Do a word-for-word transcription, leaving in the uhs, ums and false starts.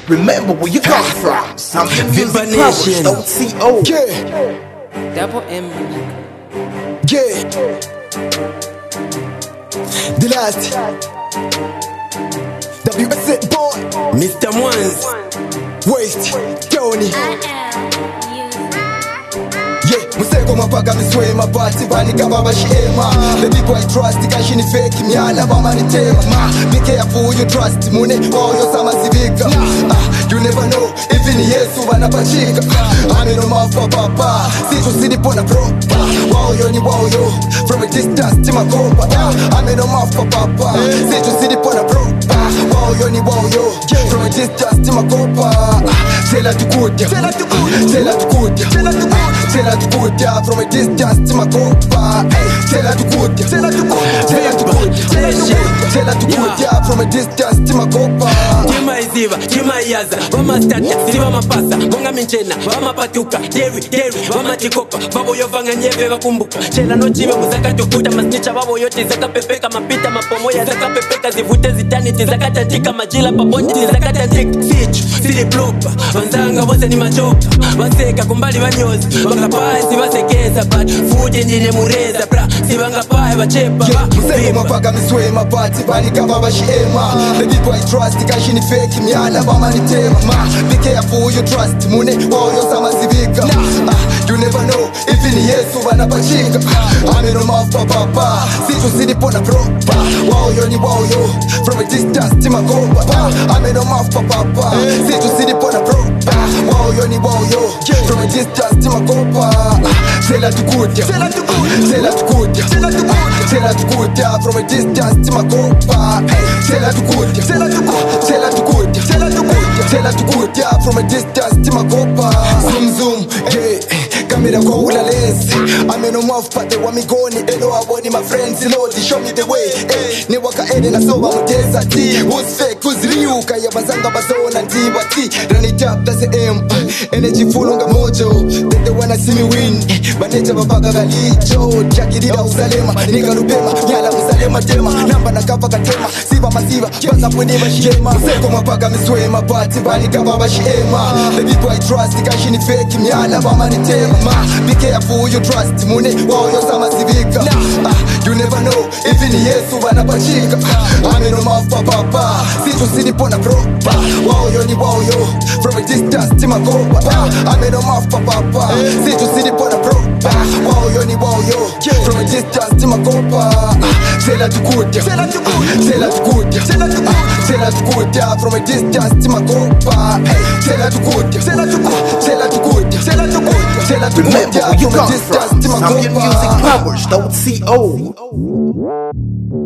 Remember where you come from. Zambian Music Powers dot co. Yeah. Double M. Yeah. The last W S A boy, Mister Mwans. Waste, Tony. Yeah, museko mapaka miswe mapati banika baba shema. The people I trust kashi ni fake miala bama ni tema. Be careful you trust mune oh yo sama sivika. Ah, you never know even Yesu wanapachika. Ame no mafa papa, si tu sidi pona propa. Wow yo ni wow yo, from a distance tima kopa. Ame no mafa papa, si tu sidi pona propa. Wow yo ni wow yo, from a distance tima kopa. Tell her to good, tell her to good, tell her to good, tell her to good. Tell her to good, yeah, from a distance to my copa. Hey, tell her to good, tell her to good, tell her to good, tell her to good, tell her to good, yeah, from a distance to my copa. Kima iziva, kima yaza, wama stata, siva mapasa, monga minchena, wama patuka, deri, deri, wama chikopa, babo yovanga nyeve wakumbuka, chela no chive kuzaka tukuta, masnicha babo yote zaka pepeka, mapita mapomoya zaka pepeka, zivute zitani, zaka tantika, majila paponji, zaka tantika, sichu, sili blopa, wanzanga wose ni machopa, waseka kumbali wanyozi, Bangapai sivasekeza but fuji njine mureza bra sivangapai vachepa museko mapaka miswe mapati banika baba shema. The people I trust kashi ni fake miala bama ni tema. Be careful you trust mune oh yo sama sivika. Ah, you never know even Yesu wanapachika. Ame no mafa papa, si tu sidi pona propa. Wow yo ni wow yo, from a distance tima kopa. Ame no mafa papa, si tu sidi pona propa. Wow yo ni wow yo, from a distance tima kopa. Tell her to good, tell her to good, tell her to good, tell her to good, tell her to good, yeah, from a distance to my copa. Hey, tell her to good, tell her to good, tell her to good, tell her to good, tell her to good, yeah, from a distance to my copa. Zoom zoom, yeah, camera kwa ula lesi. I'm in a mouth pate wa migoni, elo aboni my friends, Lord, show me the way. Hey, ni waka ene na soba muteza ti. Who's fake, who's real? Kaya bazanga bazona ntiba ti. Run it up, that's the aim. Energy full on the mojo. They don't wanna see me win. Banecha babaga galicho Jakirida usalema Niga rubema Nyala usalema tema Namba na kapa katema Siba masiva Baza pweniva shema Seko mapaka miswe mapati Banika baba shema The people I trust Kashi ni fake Miala bama ni tema Be careful you trust Mune wow yo sama sivika. Ah, you never know even Yesu wanapachika. Ame no mafa papa, si tu sidi pona propa. Wow yo ni wow yo, from a distance tima kopa. Ame no mafa papa, si tu sidi pona propa. Wow yo ni wow yo, from a distance tima kopa. Tell her to good, tell her to good, tell her to good, tell her to good, tell her to good, yeah, from a distance tima kopa. Tell her to good, tell her to good, tell her to good, tell her to good, tell her to good, Remember yeah, where you from a come distance from. tima Zambian kopa. Music Powers dot co.